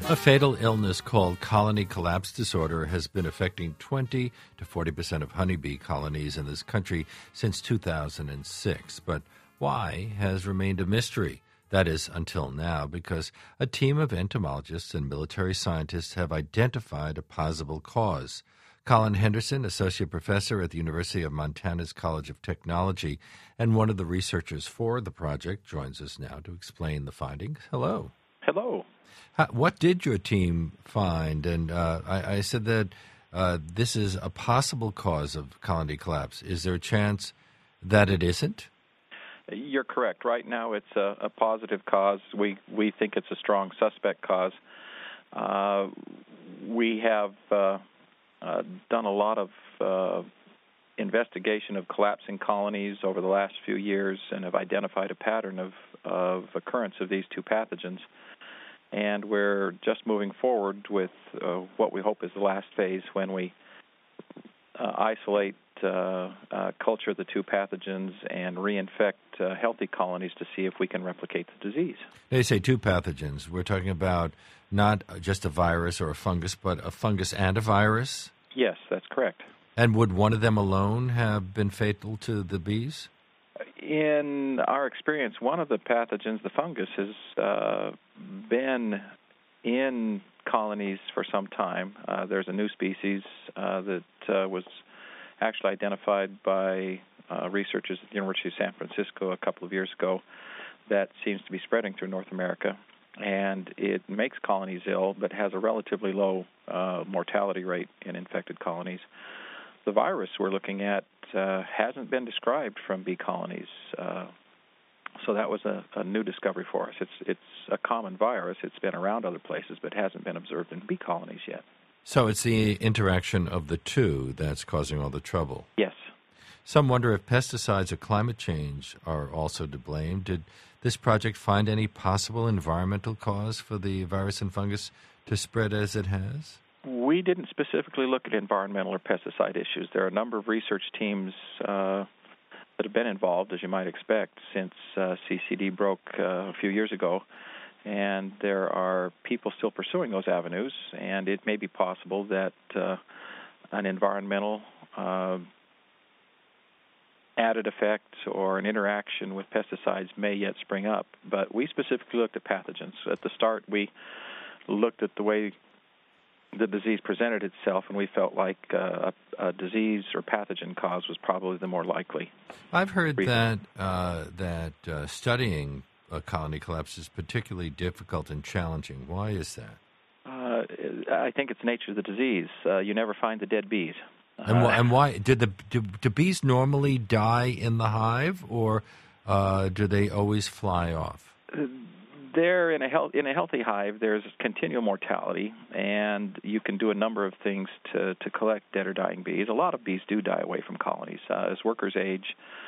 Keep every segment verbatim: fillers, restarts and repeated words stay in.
A fatal illness called colony collapse disorder has been affecting twenty to forty percent of honeybee colonies in this country since two thousand six. But why has remained a mystery. That is, until now, because a team of entomologists and military scientists have identified a possible cause. Colin Henderson, associate professor at the University of Montana's College of Technology and one of the researchers for the project, joins us now to explain the findings. Hello. Hello. How, what did your team find? And uh, I, I said that uh, this is a possible cause of colony collapse. Is there a chance that it isn't? You're correct. Right now it's a, a positive cause. We we think it's a strong suspect cause. Uh, we have uh, uh, done a lot of uh, investigation of collapsing colonies over the last few years and have identified a pattern of, of occurrence of these two pathogens. And we're just moving forward with uh, what we hope is the last phase when we uh, isolate, uh, uh, culture the two pathogens, and reinfect uh, healthy colonies to see if we can replicate the disease. They say two pathogens. We're talking about not just a virus or a fungus, but a fungus and a virus? Yes, that's correct. And would one of them alone have been fatal to the bees? In our experience, one of the pathogens, the fungus, has uh, been in colonies for some time. Uh, there's a new species uh, that uh, was actually identified by uh, researchers at the University of San Francisco a couple of years ago that seems to be spreading through North America. And it makes colonies ill, but has a relatively low uh, mortality rate in infected colonies. The virus we're looking at uh, hasn't been described from bee colonies, uh, so that was a, a new discovery for us. It's it's a common virus. It's been around other places, but hasn't been observed in bee colonies yet. So it's the interaction of the two that's causing all the trouble. Yes. Some wonder if pesticides or climate change are also to blame. Did this project find any possible environmental cause for the virus and fungus to spread as it has? We didn't specifically look at environmental or pesticide issues. There are a number of research teams uh, that have been involved, as you might expect, since uh, C C D broke uh, a few years ago, and there are people still pursuing those avenues, and it may be possible that uh, an environmental uh, added effect or an interaction with pesticides may yet spring up. But we specifically looked at pathogens. At the start, we looked at the way the disease presented itself, and we felt like uh, a, a disease or pathogen cause was probably the more likely. I've heard reason. that uh, that uh, studying a colony collapse is particularly difficult and challenging. Why is that? Uh, I think it's the nature of the disease. Uh, you never find the dead bees. And, uh, wh- and why did the do, do bees normally die in the hive, or uh, do they always fly off? There, in a health, in a healthy hive, there's continual mortality, and you can do a number of things to, to collect dead or dying bees. A lot of bees do die away from colonies. Uh, as workers age,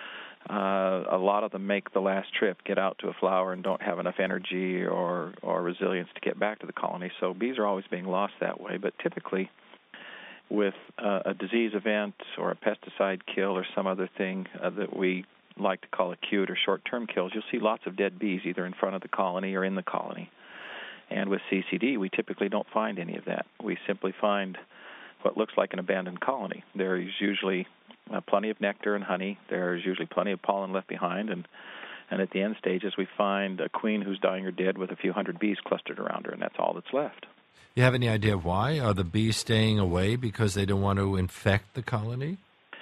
uh, a lot of them make the last trip, get out to a flower, and don't have enough energy or, or resilience to get back to the colony. So bees are always being lost that way. But typically, with uh, a disease event or a pesticide kill or some other thing uh, that we like to call acute or short-term kills, you'll see lots of dead bees either in front of the colony or in the colony. And with C C D, we typically don't find any of that. We simply find what looks like an abandoned colony. There's usually uh, plenty of nectar and honey. There's usually plenty of pollen left behind, and and at the end stages, we find a queen who's dying or dead with a few hundred bees clustered around her, and that's all that's left. You have any idea why? Are the bees staying away because they don't want to infect the colony?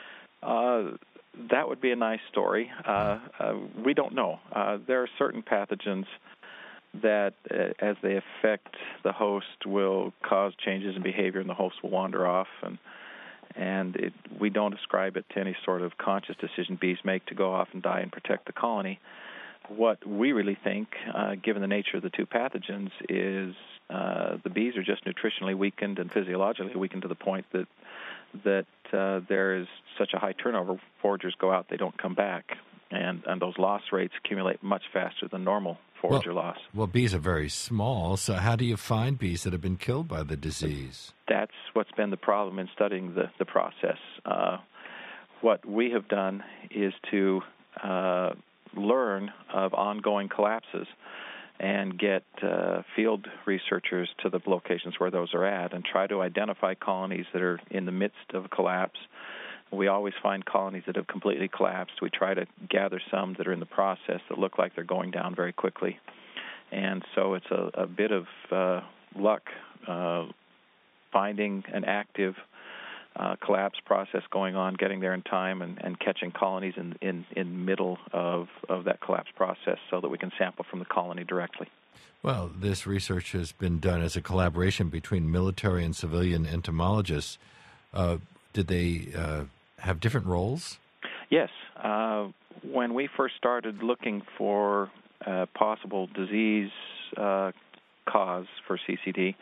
Uh, that would be a nice story. Uh, uh, we don't know. Uh, there are certain pathogens that, uh, as they affect the host, will cause changes in behavior, and the host will wander off. And and it, we don't ascribe it to any sort of conscious decision bees make to go off and die and protect the colony. What we really think, uh, given the nature of the two pathogens, is uh, the bees are just nutritionally weakened and physiologically weakened to the point that that uh, there is such a high turnover. Foragers go out, they don't come back, and, and those loss rates accumulate much faster than normal forager well, loss. Well, bees are very small, so how do you find bees that have been killed by the disease? That's what's been the problem in studying the, the process. Uh, what we have done is to uh, learn of ongoing collapses and get uh, field researchers to the locations where those are at and try to identify colonies that are in the midst of collapse. We always find colonies that have completely collapsed. We try to gather some that are in the process that look like they're going down very quickly. And so it's a, a bit of uh, luck uh, finding an active uh, collapse process going on, getting there in time, and, and catching colonies in in in middle of, of that collapse process so that we can sample from the colony directly. Well, this research has been done as a collaboration between military and civilian entomologists. Uh, did they uh, have different roles? Yes. Uh, when we first started looking for uh, possible disease uh, cause for C C D,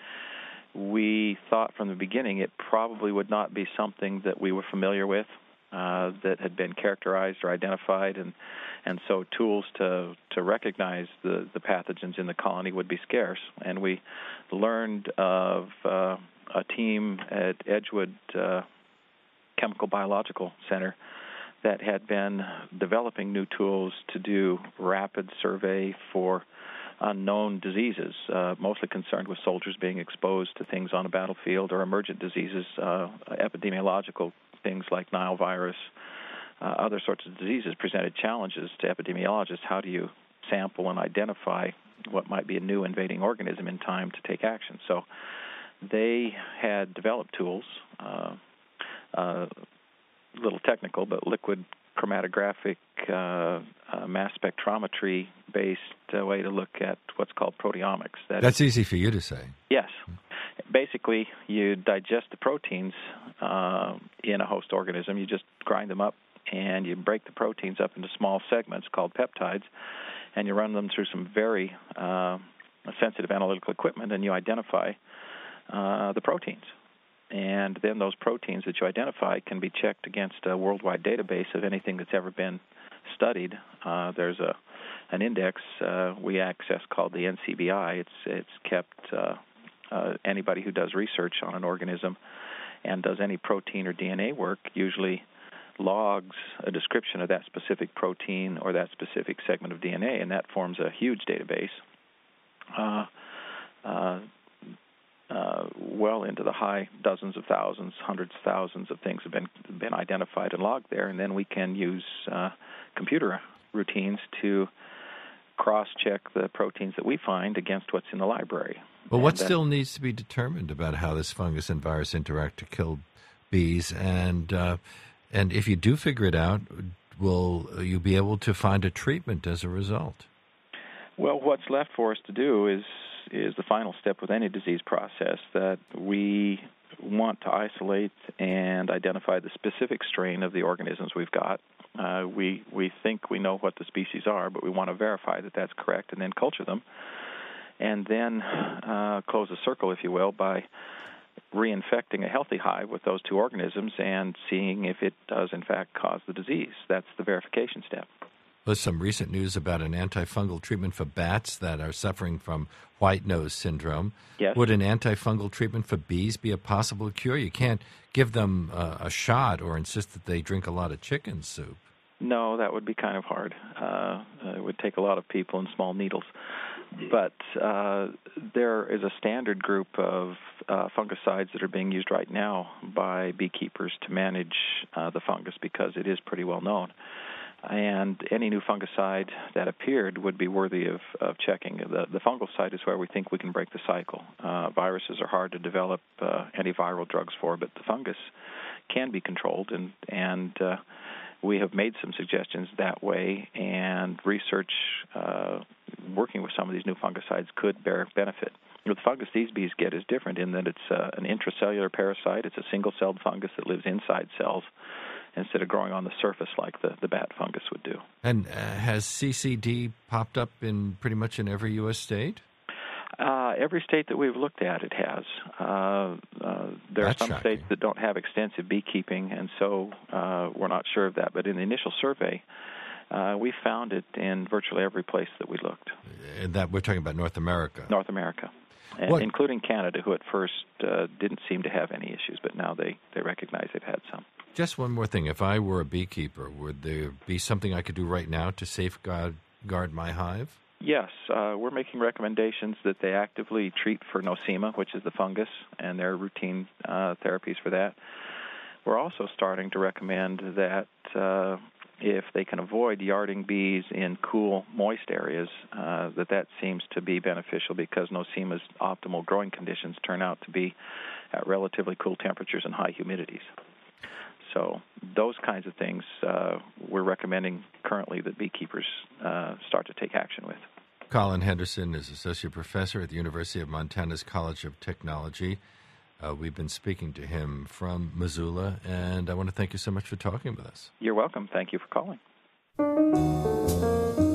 we thought from the beginning it probably would not be something that we were familiar with, uh, that had been characterized or identified, and and so tools to, to recognize the, the pathogens in the colony would be scarce. And we learned of uh, a team at Edgewood uh, Chemical Biological Center that had been developing new tools to do rapid survey for unknown diseases, uh, mostly concerned with soldiers being exposed to things on a battlefield or emergent diseases, uh, epidemiological things like Nile virus, uh, other sorts of diseases presented challenges to epidemiologists. How do you sample and identify what might be a new invading organism in time to take action? So they had developed tools, uh, uh, a little technical, but liquid chromatographic uh, uh, mass spectrometry-based uh, way to look at what's called proteomics. That That's is, easy for you to say. Yes. Basically, you digest the proteins uh, in a host organism. You just grind them up, and you break the proteins up into small segments called peptides, and you run them through some very uh, sensitive analytical equipment, and you identify uh, the proteins. And then those proteins that you identify can be checked against a worldwide database of anything that's ever been studied. Uh, there's a an index uh, we access called the N C B I. It's it's kept uh, uh, anybody who does research on an organism and does any protein or D N A work usually logs a description of that specific protein or that specific segment of D N A, and that forms a huge database. Uh, uh, Uh, well into the high dozens of thousands, hundreds of thousands of things have been been identified and logged there, and then we can use uh, computer routines to cross-check the proteins that we find against what's in the library. Well, what then, still needs to be determined about how this fungus and virus interact to kill bees, and uh, and if you do figure it out, will you be able to find a treatment as a result? Well, what's left for us to do is is the final step with any disease process, that we want to isolate and identify the specific strain of the organisms we've got. Uh, we we think we know what the species are, but we want to verify that that's correct and then culture them. And then uh, close the circle, if you will, by reinfecting a healthy hive with those two organisms and seeing if it does, in fact, cause the disease. That's the verification step. There's some recent news about an antifungal treatment for bats that are suffering from white nose syndrome. Yes. Would an antifungal treatment for bees be a possible cure? You can't give them uh, a shot or insist that they drink a lot of chicken soup. No, that would be kind of hard. Uh, it would take a lot of people and small needles. But uh, there is a standard group of uh, fungicides that are being used right now by beekeepers to manage uh, the fungus because it is pretty well known. And any new fungicide that appeared would be worthy of, of checking. The, the fungal side is where we think we can break the cycle. Uh, viruses are hard to develop uh, antiviral drugs for, but the fungus can be controlled, and, and uh, we have made some suggestions that way, and research uh, working with some of these new fungicides could bear benefit. The fungus these bees get is different in that it's uh, an intracellular parasite. It's a single-celled fungus that lives inside cells, instead of growing on the surface like the, the bat fungus would do. And uh, has C C D popped up in pretty much in every U S state? Uh, every state that we've looked at, it has. Uh, uh, there That's are some shocking. states that don't have extensive beekeeping, and so uh, we're not sure of that. But in the initial survey, uh, we found it in virtually every place that we looked. And that we're talking about North America. North America. And including Canada, who at first uh, didn't seem to have any issues, but now they, they recognize they've had some. Just one more thing. If I were a beekeeper, would there be something I could do right now to safeguard guard my hive? Yes, uh, we're making recommendations that they actively treat for nosema, which is the fungus, and there are routine uh, therapies for that. We're also starting to recommend that uh, if they can avoid yarding bees in cool, moist areas, uh, that that seems to be beneficial because nosema's optimal growing conditions turn out to be at relatively cool temperatures and high humidities. So those kinds of things uh, we're recommending currently that beekeepers uh, start to take action with. Colin Henderson is Associate Professor at the University of Montana's College of Technology. Uh, we've been speaking to him from Missoula, and I want to thank you so much for talking with us. You're welcome. Thank you for calling.